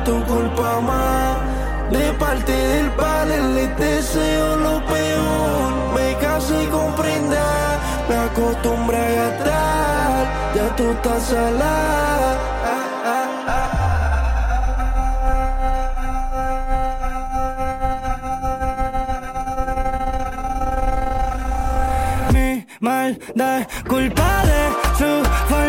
tu culpa más. De parte del padre les deseo lo peor. Me casé con prenda, me acostumbré a gastar. Ya tú estás salada. Mi maldad es culpa de su